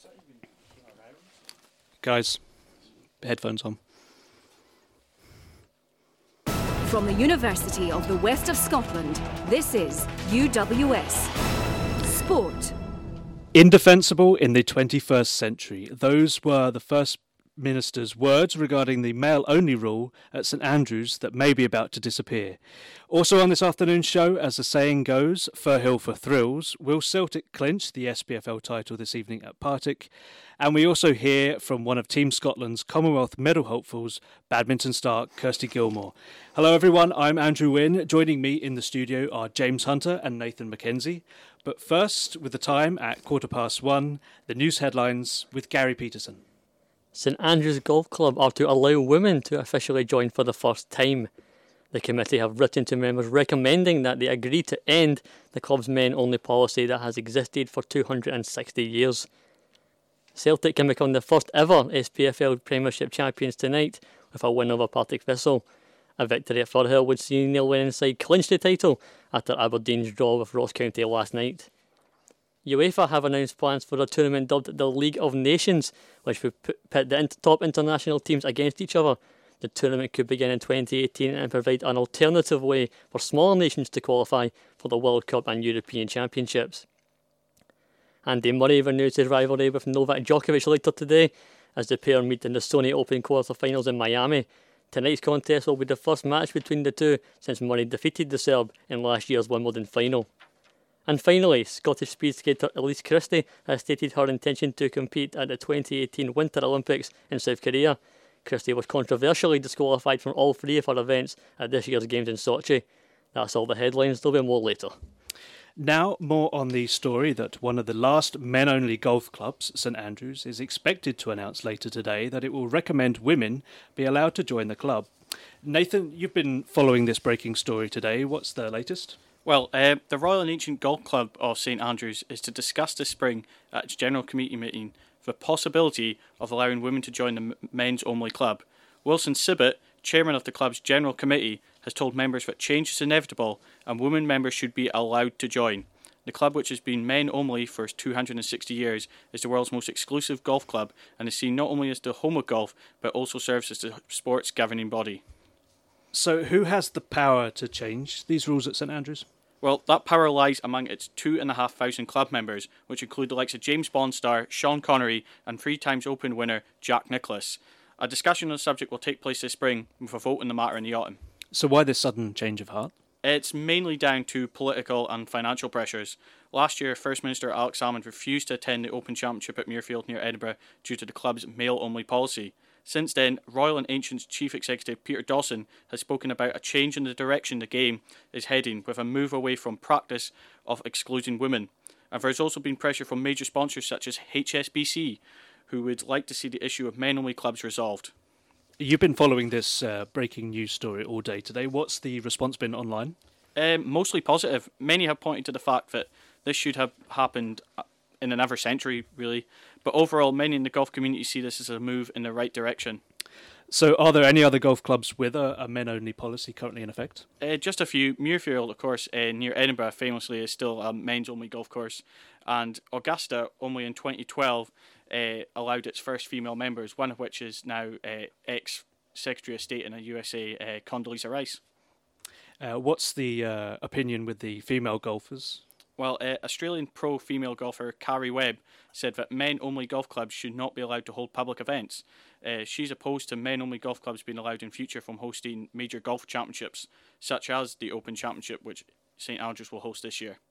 Guys, headphones on. From the University of the West of Scotland, this is UWS Sport. Indefensible in the 21st century. Those were the First Minister's words regarding the male-only rule at St Andrews that may be about to disappear. Also on this afternoon's show, as the saying goes, Firhill for thrills. Will Celtic clinch the SPFL title this evening at Partick? And we also hear from one of Team Scotland's Commonwealth medal hopefuls, badminton star Kirsty Gilmore. Hello everyone, I'm Andrew Wynne. Joining me in the studio are James Hunter and Nathan McKenzie. But first, with the time at 1:15, the news headlines with Gary Peterson. St Andrews Golf Club are to allow women to officially join for the first time. The committee have written to members recommending that they agree to end the club's men-only policy that has existed for 260 years. Celtic can become the first ever SPFL Premiership champions tonight with a win over Partick Thistle. A victory at Firhill would see Neil Lennon's side clinch the title after Aberdeen's draw with Ross County last night. UEFA have announced plans for a tournament dubbed the League of Nations, which would pit the top international teams against each other. The tournament could begin in 2018 and provide an alternative way for smaller nations to qualify for the World Cup and European Championships. Andy Murray renews his rivalry with Novak Djokovic later today as the pair meet in the Sony Open quarter-finals in Miami. Tonight's contest will be the first match between the two since Murray defeated the Serb in last year's Wimbledon final. And finally, Scottish speed skater Elise Christie has stated her intention to compete at the 2018 Winter Olympics in South Korea. Christie was controversially disqualified from all three of her events at this year's Games in Sochi. That's all the headlines, there'll be more later. Now, more on the story that one of the last men-only golf clubs, St Andrews, is expected to announce later today that it will recommend women be allowed to join the club. Nathan, you've been following this breaking story today. What's the latest? Well, the Royal and Ancient Golf Club of St Andrews is to discuss this spring at its General Committee meeting the possibility of allowing women to join the men's-only club. Wilson Sibbott, chairman of the club's General Committee, has told members that change is inevitable and women members should be allowed to join. The club, which has been men-only for 260 years, is the world's most exclusive golf club and is seen not only as the home of golf, but also serves as the sport's governing body. So who has the power to change these rules at St Andrews? Well, that power lies among its 2,500 club members, which include the likes of James Bond star Sean Connery and 3 times Open winner Jack Nicklaus. A discussion on the subject will take place this spring, with a vote in the matter in the autumn. So why this sudden change of heart? It's mainly down to political and financial pressures. Last year, First Minister Alex Salmond refused to attend the Open Championship at Muirfield near Edinburgh due to the club's male-only policy. Since then, Royal and Ancient's Chief Executive Peter Dawson has spoken about a change in the direction the game is heading, with a move away from practice of excluding women. And there has also been pressure from major sponsors such as HSBC, who would like to see the issue of men-only clubs resolved. You've been following this breaking news story all day today. What's the response been online? Mostly positive. Many have pointed to the fact that this should have happened in another century, really. But overall, many in the golf community see this as a move in the right direction. So are there any other golf clubs with a men-only policy currently in effect? Just a few. Muirfield, of course, near Edinburgh, famously, is still a men's-only golf course. And Augusta, only in 2012, allowed its first female members, one of which is now ex-Secretary of State in the USA, Condoleezza Rice. What's the opinion with the female golfers? Well, Australian pro female golfer Carrie Webb said that men-only golf clubs should not be allowed to hold public events. She's opposed to men-only golf clubs being allowed in future from hosting major golf championships, such as the Open Championship, which St Andrews will host this year.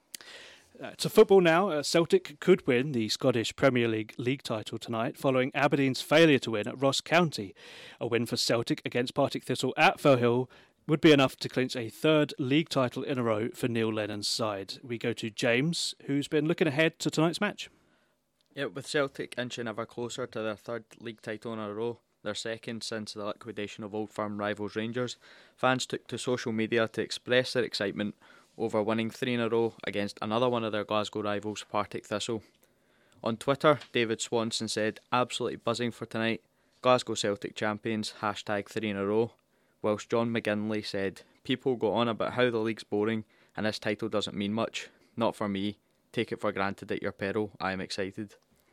To football now, Celtic could win the Scottish Premier League title tonight following Aberdeen's failure to win at Ross County. A win for Celtic against Partick Thistle at Firhill would be enough to clinch a third league title in a row for Neil Lennon's side. We go to James, who's been looking ahead to tonight's match. Yeah, with Celtic inching ever closer to their third league title in a row, their second since the liquidation of Old Firm rivals Rangers, fans took to social media to express their excitement over winning 3 in a row against another one of their Glasgow rivals, Partick Thistle. On Twitter, David Swanson said, "Absolutely buzzing for tonight. Glasgow Celtic champions, #3 in a row." Whilst John McGinley said, "People go on about how the league's boring and this title doesn't mean much. Not for me. Take it for granted at your peril. I am excited."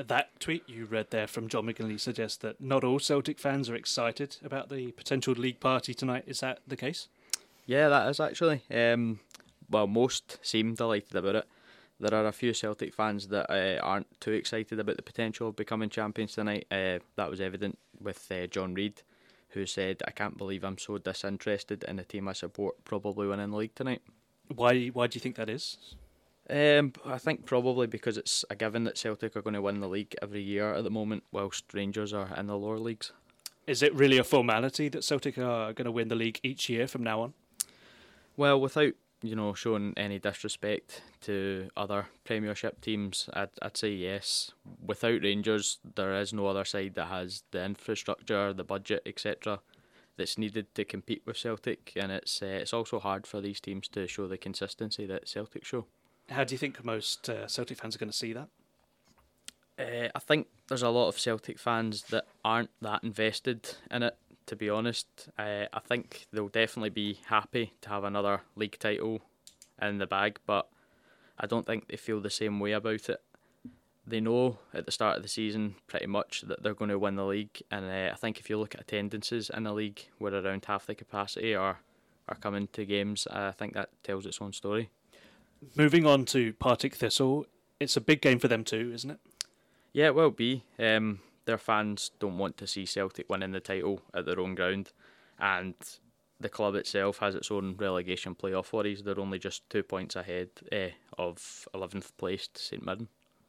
That tweet you read there from John McGinley suggests that not all Celtic fans are excited about the potential league party tonight. Is that the case? Yeah, that is actually. Well, most seem delighted about it. There are a few Celtic fans that aren't too excited about the potential of becoming champions tonight. That was evident with John Reid, who said, "I can't believe I'm so disinterested in the team I support probably winning the league tonight." Why do you think that is? I think probably because it's a given that Celtic are going to win the league every year at the moment, whilst Rangers are in the lower leagues. Is it really a formality that Celtic are going to win the league each year from now on? Well, without showing any disrespect to other Premiership teams, I'd say yes. Without Rangers, there is no other side that has the infrastructure, the budget, etc. that's needed to compete with Celtic, and it's also hard for these teams to show the consistency that Celtic show. How do you think most Celtic fans are going to see that? I think there's a lot of Celtic fans that aren't that invested in it, to be honest. I think they'll definitely be happy to have another league title in the bag, but I don't think they feel the same way about it. They know at the start of the season pretty much that they're going to win the league, and I think if you look at attendances in the league where around half the capacity are coming to games, I think that tells its own story. Moving on to Partick Thistle, it's a big game for them too, isn't it? Yeah, it will be. Their fans don't want to see Celtic winning the title at their own ground, and the club itself has its own relegation playoff worries. They're only just 2 points ahead of 11th placed St Mirren.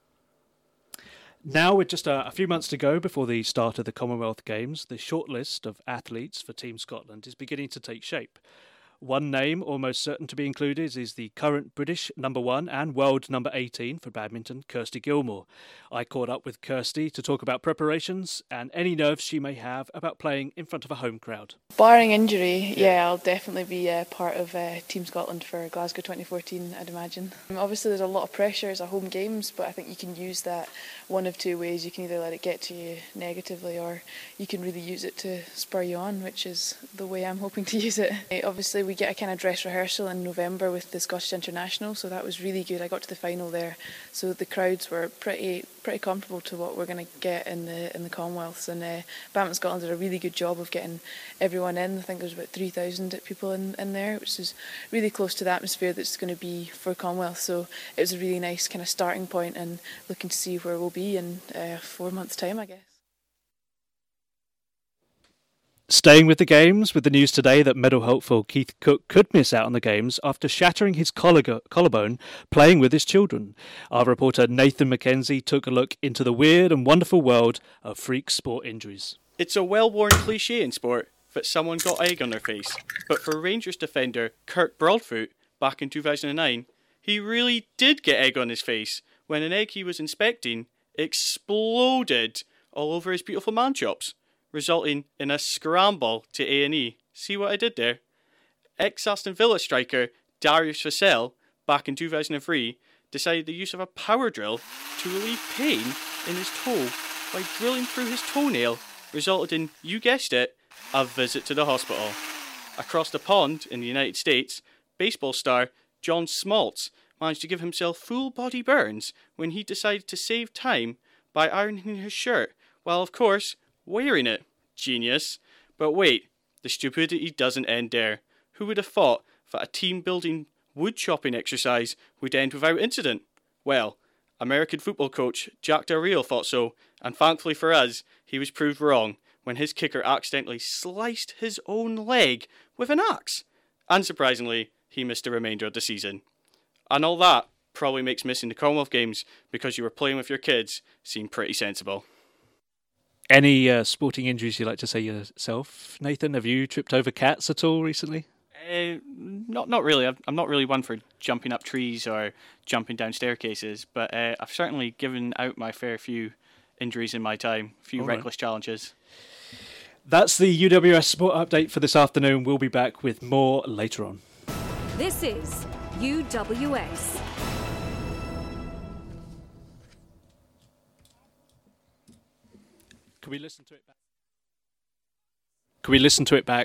Now, with just a few months to go before the start of the Commonwealth Games, the shortlist of athletes for Team Scotland is beginning to take shape. One name almost certain to be included is the current British number 1 and world number 18 for badminton, Kirsty Gilmore. I caught up with Kirsty to talk about preparations and any nerves she may have about playing in front of a home crowd. Barring injury, yeah, I'll definitely be part of Team Scotland for Glasgow 2014, I'd imagine. Obviously there's a lot of pressure, it's a home games, but I think you can use that one of two ways. You can either let it get to you negatively, or you can really use it to spur you on, which is the way I'm hoping to use it. Obviously we get a kind of dress rehearsal in November with the Scottish International, so that was really good. I got to the final there, so the crowds were pretty comparable to what we're going to get in the Commonwealths, and Badminton Scotland did a really good job of getting everyone in. I think there's about 3,000 people in there, which is really close to the atmosphere that's going to be for Commonwealth, so it was a really nice kind of starting point, and looking to see where we'll be in 4 months' time, I guess. Staying with the Games, with the news today that medal hopeful Keith Cook could miss out on the Games after shattering his collarbone playing with his children. Our reporter Nathan McKenzie took a look into the weird and wonderful world of freak sport injuries. It's a well-worn cliché in sport that someone got egg on their face, but for Rangers defender Kirk Broadfoot back in 2009, he really did get egg on his face when an egg he was inspecting exploded all over his beautiful man chops, resulting in a scramble to A&E. See what I did there? Ex-Aston Villa striker Darius Vassell, back in 2003, decided the use of a power drill to relieve pain in his toe by drilling through his toenail resulted in, you guessed it, a visit to the hospital. Across the pond in the United States, baseball star John Smoltz managed to give himself full-body burns when he decided to save time by ironing his shirt, while of course wearing it. Genius. But wait, the stupidity doesn't end there. Who would have thought that a team-building wood chopping exercise would end without incident? Well, American football coach Jack Del Rio thought so, and thankfully for us, he was proved wrong when his kicker accidentally sliced his own leg with an axe. Unsurprisingly, he missed the remainder of the season. And all that probably makes missing the Commonwealth Games because you were playing with your kids seem pretty sensible. Any sporting injuries you like to say yourself, Nathan? Have you tripped over cats at all recently? Not really. I'm not really one for jumping up trees or jumping down staircases, but I've certainly given out my fair few injuries in my time, a few reckless challenges. That's the UWS Sport Update for this afternoon. We'll be back with more later on. This is UWS. Can we listen to it back?